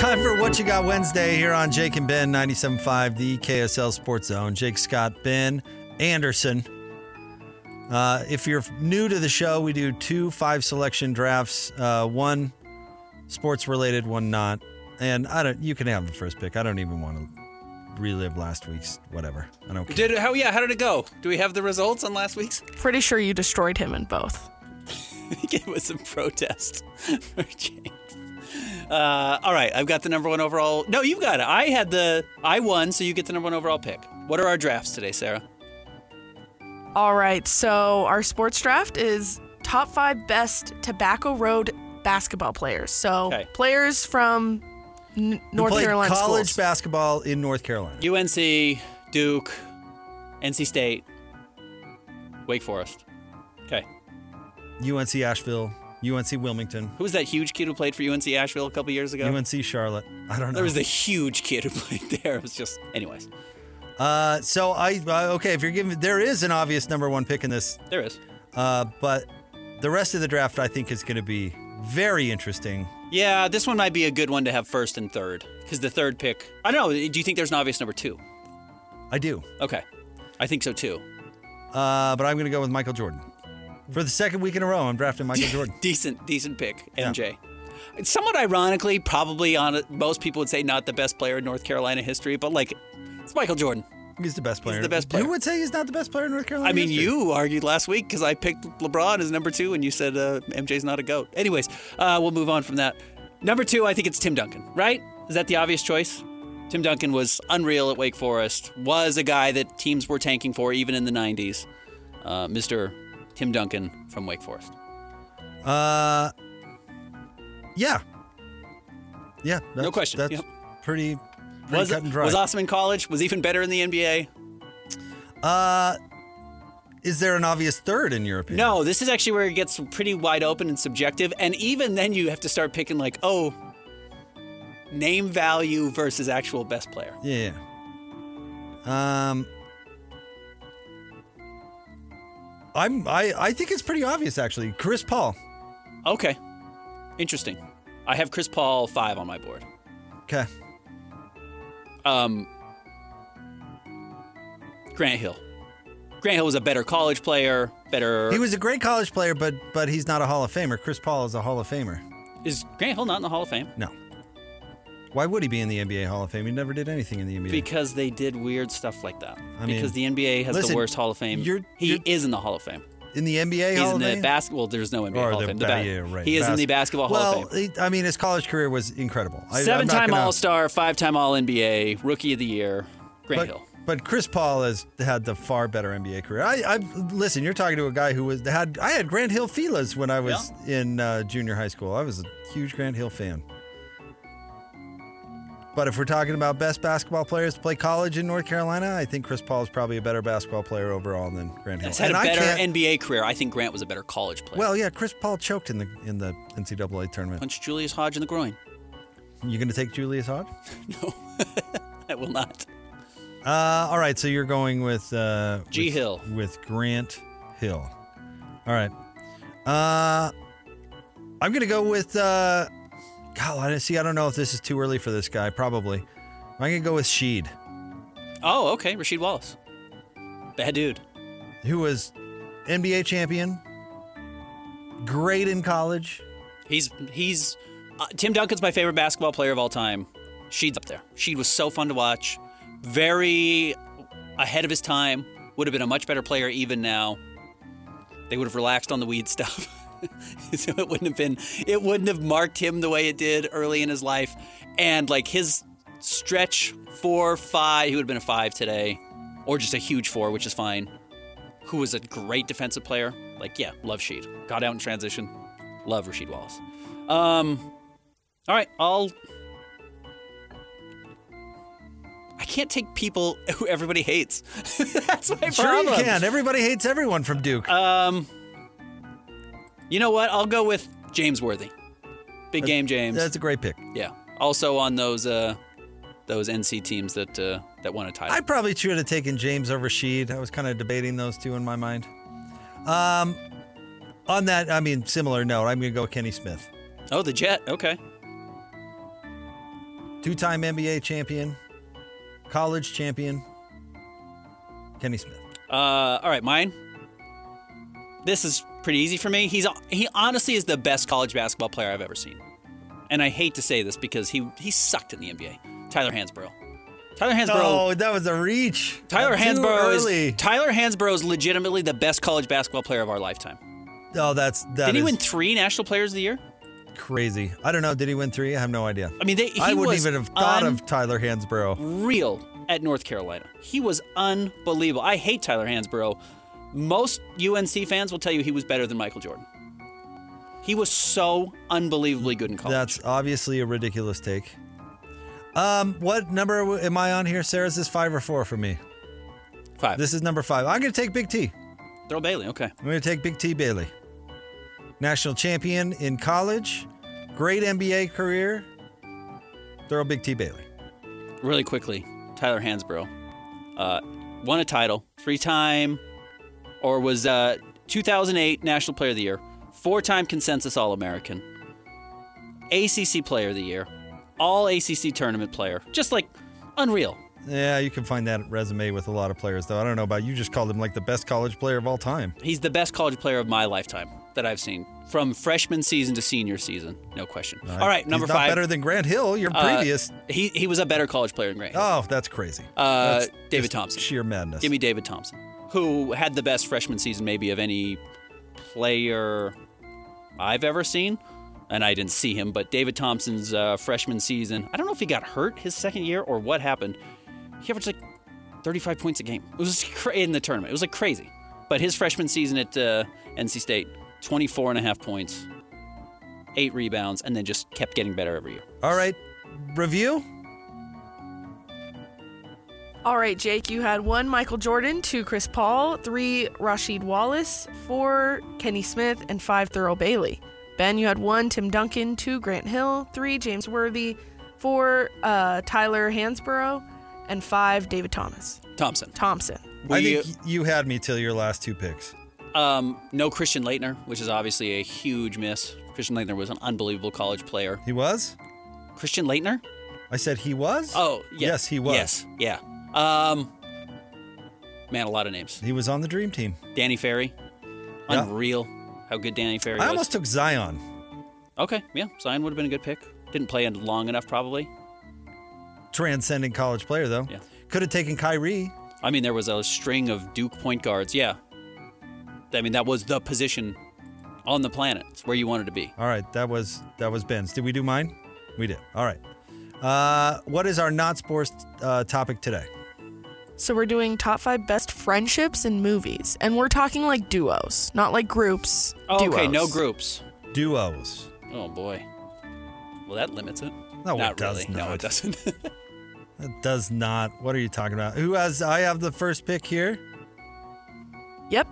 Time for What You Got Wednesday here on Jake and Ben 97.5, the KSL Sports Zone. Jake, Scott, Ben, Anderson. If you're new to the show, we do 2 5-selection drafts, one sports-related, one not. And you can have the first pick. I don't even want to relive last week's whatever. I don't care. How did it go? Do we have the results on last week's? Pretty sure you destroyed him in both. I think it was a protest for James. All right, I've got the number 1 overall. No, you've got it. I won, so you get the number 1 overall pick. What are our drafts today, Sarah? All right, so our sports draft is top 5 best Tobacco Road basketball players. So players from North Carolina college schools. Basketball in North Carolina. UNC, Duke, NC State, Wake Forest. Okay. UNC Asheville, UNC Wilmington. Who was that huge kid who played for UNC Asheville a couple years ago? UNC Charlotte. I don't know. There was a huge kid who played there. It was just, anyways. So okay, if you're giving, there is an obvious number 1 pick in this. There is. But the rest of the draft, I think, is going to be very interesting. Yeah, this one might be a good one to have first and third, because the third pick, I don't know, do you think there's an obvious number 2? I do. Okay. I think so too. But I'm going to go with Michael Jordan. For the second week in a row, I'm drafting Michael Jordan. Decent pick, MJ. Yeah. Somewhat ironically, probably most people would say not the best player in North Carolina history, but it's Michael Jordan. He's the best player. He's the best player. Who would say he's not the best player in North Carolina? I mean, history? You argued last week because I picked LeBron as number 2, and you said MJ's not a GOAT. Anyways, we'll move on from that. Number 2, I think it's Tim Duncan, right? Is that the obvious choice? Tim Duncan was unreal at Wake Forest, was a guy that teams were tanking for even in the 90s. Mr. Tim Duncan from Wake Forest. Yeah. No question. That's pretty cut and dry. Was awesome in college, was even better in the NBA. Is there an obvious third in your opinion? No, this is actually where it gets pretty wide open and subjective. And even then you have to start picking name value versus actual best player. Yeah. I think it's pretty obvious actually. Chris Paul. Okay. Interesting. I have Chris Paul 5 on my board. Okay. Grant Hill. Grant Hill was a better college player, He was a great college player, but he's not a Hall of Famer. Chris Paul is a Hall of Famer. Is Grant Hill not in the Hall of Fame? No. Why would he be in the NBA Hall of Fame? He never did anything in the NBA. Because they did weird stuff like that. Because the NBA has the worst Hall of Fame. He is in the Hall of Fame. In the NBA Hall of Fame? He's in the basketball. There's no NBA Hall of Fame. Right. He is in the Basketball Hall of Fame. Well, his college career was incredible. 7-time All-Star, 5-time All-NBA, Rookie of the Year, Grant Hill. But Chris Paul has had the far better NBA career. Listen, you're talking to a guy who I had Grant Hill Filas when I was in junior high school. I was a huge Grant Hill fan. But if we're talking about best basketball players to play college in North Carolina, I think Chris Paul is probably a better basketball player overall than Grant Hill. He's had a better NBA career. I think Grant was a better college player. Well, yeah, Chris Paul choked in the NCAA tournament. Punched Julius Hodge in the groin. You going to take Julius Hodge? No, I will not. All right, so you're going with Hill. With Grant Hill. All right. I'm going to go with I don't know if this is too early for this guy. Probably. I'm going to go with Sheed. Oh, okay. Rasheed Wallace. Bad dude. Who was NBA champion. Great in college. He's Tim Duncan's my favorite basketball player of all time. Sheed's up there. Sheed was so fun to watch. Very ahead of his time. Would have been a much better player even now. They would have relaxed on the weed stuff. So it wouldn't have marked him the way it did early in his life. And his stretch 4, 5, he would have been a 5 today. Or just a huge 4, which is fine. Who was a great defensive player. Love Sheed. Got out in transition. Love Rasheed Wallace. All right, I can't take people who everybody hates. That's my problem. Sure you can. Everybody hates everyone from Duke. You know what? I'll go with James Worthy. Big game James. That's a great pick. Yeah. Also on those NC teams that won a title. I probably should have taken James over Sheed. I was kind of debating those two in my mind. On that, similar note, I'm going to go Kenny Smith. Oh, the Jet. Okay. Two-time NBA champion, college champion, Kenny Smith. All right, mine. This is pretty easy for me. He honestly is the best college basketball player I've ever seen. And I hate to say this because he sucked in the NBA. Tyler Hansbrough. Oh, that was a reach. Tyler Hansbrough is legitimately the best college basketball player of our lifetime. Oh, Did he win 3 National Players of the Year? Crazy. I don't know. Did he win 3? I have no idea. I mean, I wouldn't even have thought of Tyler Hansbrough. Real at North Carolina. He was unbelievable. I hate Tyler Hansbrough. Most UNC fans will tell you he was better than Michael Jordan. He was so unbelievably good in college. That's obviously a ridiculous take. What number am I on here, Sarah? Is this 5 or 4 for me? 5. This is number 5. I'm going to take Big T. Thurl Bailey, okay. I'm going to take Big T Bailey. National champion in college, great NBA career, Thurl Big T Bailey. Really quickly, Tyler Hansbrough won a title, 3-time, or was 2008 National Player of the Year, 4-time consensus All-American, ACC Player of the Year, All ACC Tournament player, just like unreal. Yeah, you can find that resume with a lot of players, though. I don't know about you. Just called him like the best college player of all time. He's the best college player of my lifetime that I've seen, from freshman season to senior season, no question. All right, number 5. He's not better than Grant Hill, your previous. He was a better college player than Grant Hill. Oh, that's crazy. That's David Thompson. Sheer madness. Give me David Thompson, who had the best freshman season maybe of any player I've ever seen. And I didn't see him, but David Thompson's freshman season, I don't know if he got hurt his second year or what happened. He averaged like 35 points a game. It was in the tournament. It was like crazy. But his freshman season at NC State, 24.5 points, 8 rebounds, and then just kept getting better every year. All right. Review? All right, Jake, you had 1 Michael Jordan, 2 Chris Paul, 3 Rasheed Wallace, 4 Kenny Smith, and 5 Thurl Bailey. Ben, you had 1 Tim Duncan, 2 Grant Hill, 3 James Worthy, 4 Tyler Hansbrough, and 5 David Thompson. I think you had me till your last 2 picks. No Christian Laettner, which is obviously a huge miss. Christian Laettner was an unbelievable college player. He was? Christian Laettner? I said he was? Oh, yeah. Yes, he was. Yes, yeah. Man, a lot of names. He was on the Dream Team. Danny Ferry. Yeah. Unreal how good Danny Ferry was. I almost took Zion. Okay, yeah. Zion would have been a good pick. Didn't play long enough, probably. Transcending college player, though. Yeah. Could have taken Kyrie. I mean, there was a string of Duke point guards. Yeah. I mean, that was the position on the planet. It's where you wanted to be. All right, that was Ben's. Did we do mine? We did. All right. What is our not sports topic today? So we're doing top 5 best friendships in movies. And we're talking like duos, not like groups. Oh, duos. okay, no groups. Duos. Oh, boy. Well, that limits it. No, not it does really. not. No, it doesn't. It does not. What are you talking about? I have the first pick here. Yep.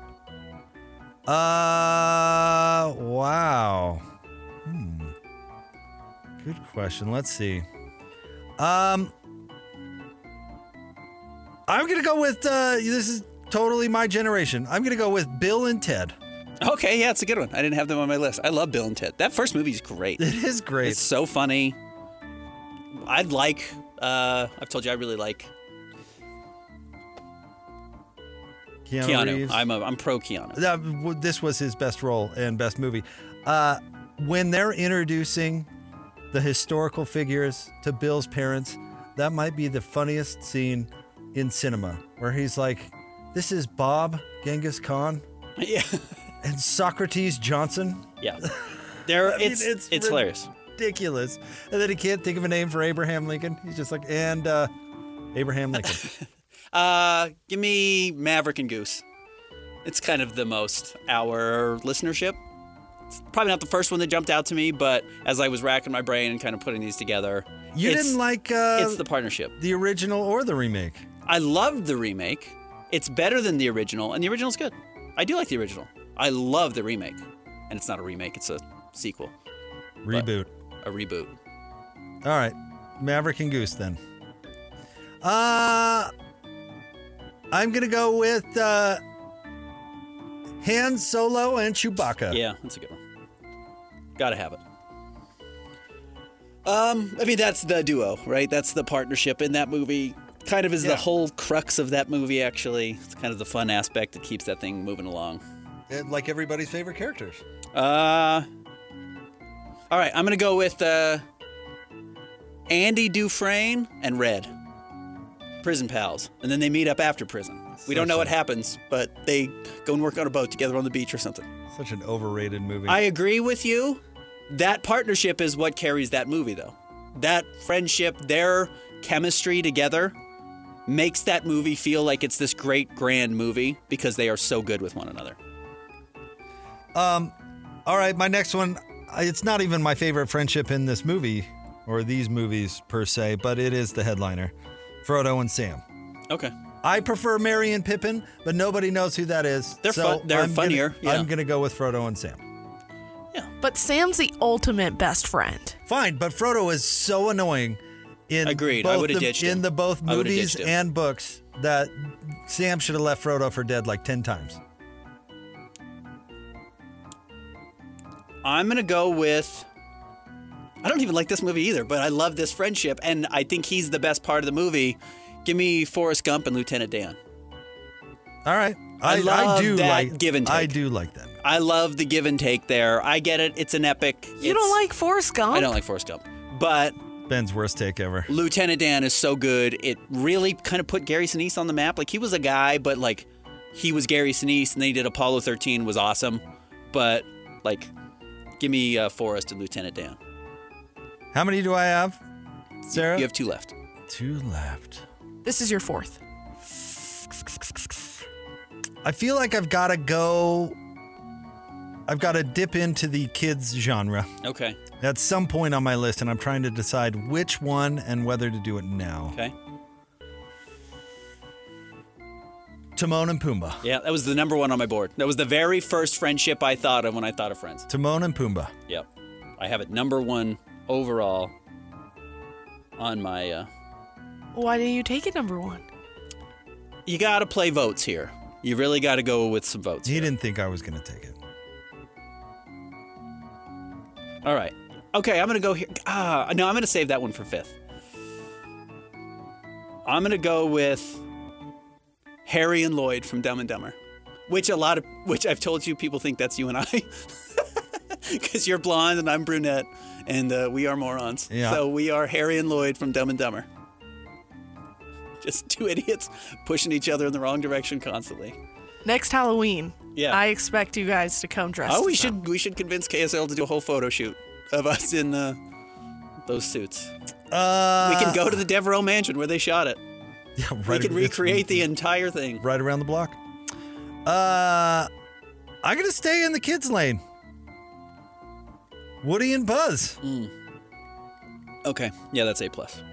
Wow. Good question. Let's see. I'm going to go with, this is totally my generation. I'm going to go with Bill and Ted. Okay, yeah, it's a good one. I didn't have them on my list. I love Bill and Ted. That first movie's great. It is great. It's so funny. I've told you I really like Keanu Reeves. I'm pro Keanu. This was his best role and best movie. When they're introducing the historical figures to Bill's parents, that might be the funniest scene in cinema, where he's like, "This is Bob Genghis Khan." Yeah. And Socrates Johnson. Yeah. It's hilarious. Ridiculous. And then he can't think of a name for Abraham Lincoln. He's just like, Abraham Lincoln. Give me Maverick and Goose. It's kind of the most our listenership. It's probably not the first one that jumped out to me, but as I was racking my brain and kind of putting these together, you didn't like it's the partnership. The original or the remake? I loved the remake. It's better than the original, and the original's good. I do like the original. I love the remake. And it's not a remake, it's a sequel. Reboot. A reboot. All right. Maverick and Goose then. I'm going to go with Han Solo and Chewbacca. Yeah, that's a good one. Gotta have it. I mean, that's the duo, right? That's the partnership in that movie. Kind of is the whole crux of that movie, actually. It's kind of the fun aspect that keeps that thing moving along. Like everybody's favorite characters. All right, I'm going to go with Andy Dufresne and Red. Prison pals. And then they meet up after prison. We don't know what happens, but they go and work on a boat together on the beach or something. Such an overrated movie. I agree with you. That partnership is what carries that movie, though. That friendship, their chemistry together makes that movie feel like it's this great, grand movie because they are so good with one another. All right, my next one, it's not even my favorite friendship in this movie or these movies per se, but it is the headliner, Frodo and Sam. Okay. I prefer Merry and Pippin, but nobody knows who that is. They're funnier. I'm going to go with Frodo and Sam. Yeah. But Sam's the ultimate best friend. Fine, but Frodo is so annoying in Agreed. I would have ditched him. in the both I would've movies ditched him. and books that Sam should have left Frodo for dead like 10 times. I'm going to go with... I don't even like this movie either, but I love this friendship, and I think he's the best part of the movie. Give me Forrest Gump and Lieutenant Dan. All right. I love do that like give and take. I do like that. I love the give and take there. I get it. It's an epic. You don't like Forrest Gump? I don't like Forrest Gump. But Ben's worst take ever. Lieutenant Dan is so good. It really kind of put Gary Sinise on the map. Like, he was a guy, but, like, he was Gary Sinise, and then he did Apollo 13, was awesome. But, like, give me Forrest and Lieutenant Dan. How many do I have, Sarah? You have 2 left. 2 left. This is your 4th. I feel like I've got to dip into the kids genre Okay. at some point on my list, and I'm trying to decide which one and whether to do it now. Okay. Timon and Pumbaa. Yeah, that was the number 1 on my board. That was the very first friendship I thought of when I thought of Friends. Timon and Pumbaa. Yep. I have it number 1 overall on my... Why didn't you take it number 1? You got to play votes here. You really got to go with some votes. He here. didn't think I was going to take it. All right. Okay, I'm going to go here. No, I'm going to save that one for 5th. I'm going to go with Harry and Lloyd from Dumb and Dumber, which I've told you people think that's you and I. Because you're blonde and I'm brunette, and we are morons. Yeah. So we are Harry and Lloyd from Dumb and Dumber. Just 2 idiots pushing each other in the wrong direction constantly. Next Halloween, Yeah. I expect you guys to come dressed. Oh, we as them. should convince KSL to do a whole photo shoot of us in those suits. We can go to the Devereaux Mansion where they shot it. Yeah, We right. can recreate the entire thing. Right around the block. I'm going to stay in the kids' lane. Woody and Buzz. Okay. Yeah, that's A+.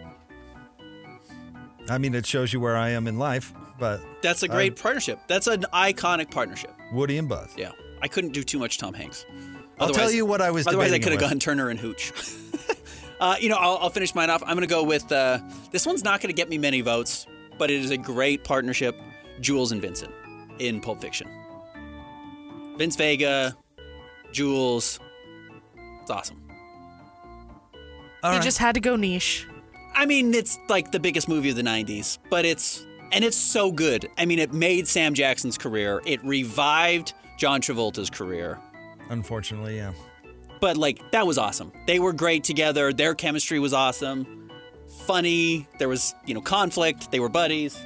I mean, it shows you where I am in life, but That's a great partnership. That's an iconic partnership. Woody and Buzz. Yeah. I couldn't do too much Tom Hanks. I'll tell you what I was Otherwise, I debating could have with. gone Turner and Hooch. I'll finish mine off. I'm going to go with this one's not going to get me many votes, but it is a great partnership. Jules and Vincent in Pulp Fiction. Vince Vega, Jules. It's awesome. All You right. just had to go niche. I mean, it's like the biggest movie of the 90s, but it's so good. I mean, it made Sam Jackson's career. It revived John Travolta's career. Unfortunately, yeah. But, like, that was awesome. They were great together. Their chemistry was awesome. Funny. There was, conflict. They were buddies.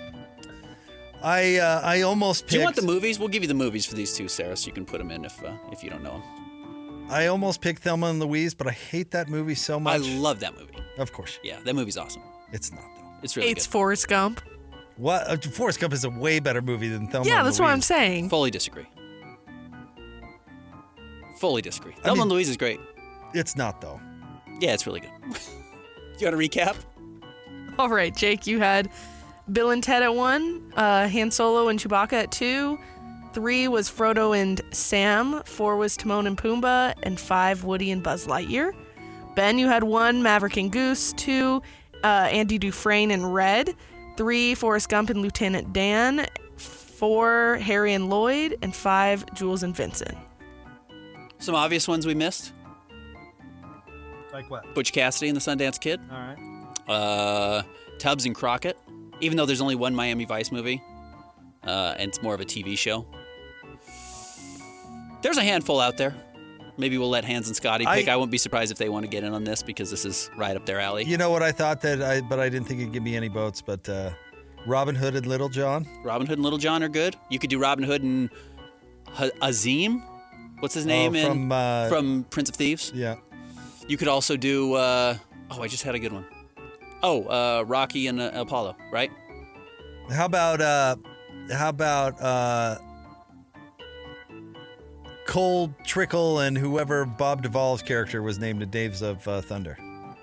I almost picked. Do you want the movies? We'll give you the movies for these two, Sarah, so you can put them in if you don't know them. I almost picked Thelma and Louise, but I hate that movie so I much. love that movie. Of course. Yeah, that movie's awesome. It's not, though. It's really It's good. Forrest Gump. What? Forrest Gump is a way better movie than Thelma Yeah, and that's what I'm Louise. saying. Fully disagree. Fully disagree. Thelma and Louise is great. It's not, though. Yeah, it's really good. You want to recap? All right, Jake, you had Bill and Ted at 1, Han Solo and Chewbacca at 2, 3 was Frodo and Sam, 4 was Timon and Pumbaa, and 5 Woody and Buzz Lightyear. Ben, you had 1 Maverick and Goose, 2 Andy Dufresne and Red, 3 Forrest Gump and Lieutenant Dan, 4 Harry and Lloyd, and 5 Jules and Vincent. Some obvious ones we missed? Like what? Butch Cassidy and the Sundance Kid. All right. Tubbs and Crockett, even though there's only one Miami Vice movie, and it's more of a TV show. There's a handful out there. Maybe we'll let Hans and Scotty pick. I won't be surprised if they want to get in on this because this is right up their alley. You know what I thought but I didn't think it'd give me any votes, but Robin Hood and Little John. Robin Hood and Little John are good. You could do Robin Hood and Azim. What's his name? From Prince of Thieves. Yeah. You could also do, I just had a good one. Rocky and Apollo, right? How about Cole Trickle and whoever Bob Duvall's character was named in Days of Thunder?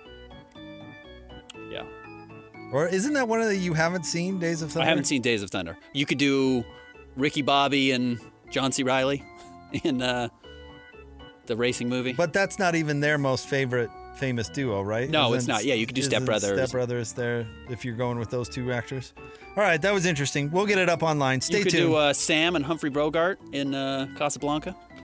Yeah. Or isn't that one of the you haven't seen, Days of Thunder? I haven't seen Days of Thunder. You could do Ricky Bobby and John C. Reilly in the racing movie. But that's not even their most famous duo, right? No, it's not. Yeah, you could do Step Brothers. Step Brothers there, if you're going with those two actors. All right, that was interesting. We'll get it up online. Stay tuned. You could do Sam and Humphrey Bogart in Casablanca.